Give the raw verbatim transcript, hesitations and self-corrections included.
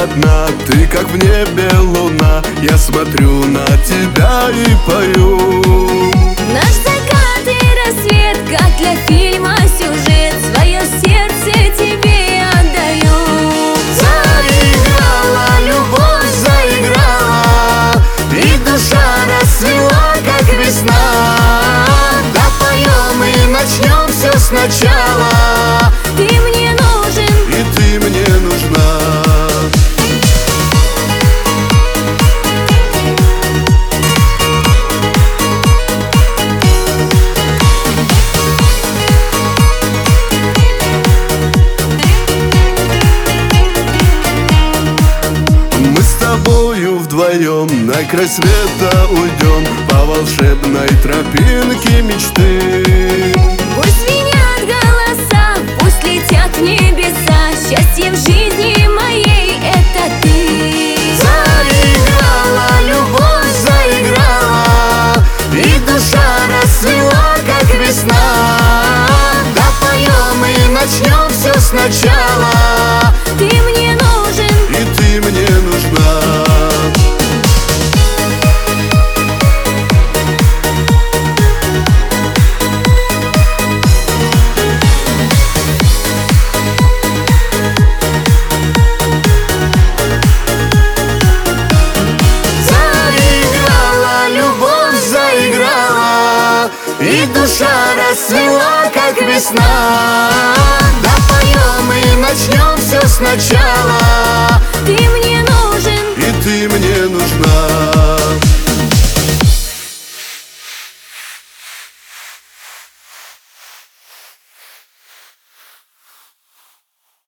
одна, ты как в небе луна. Я смотрю на тебя и пою. Наш закат и рассвет, как для фильма сюжет, свое сердце тебе я отдаю. Заиграла, любовь заиграла, и душа расцвела, как весна. Да поем и начнем все сначала. Ты мне нужен, и ты мне нужна. Вдвоем на край света уйдем по волшебной тропинке мечты. Пусть звенят голоса, пусть летят в небеса, счастье в жизни моей — это ты. Заиграла, любовь заиграла, и душа расцвела, как весна. Да поем и начнем все сначала. Ты мне нужен, и ты мне нужна. И душа расцвела, как весна. Да поем и начнем все сначала.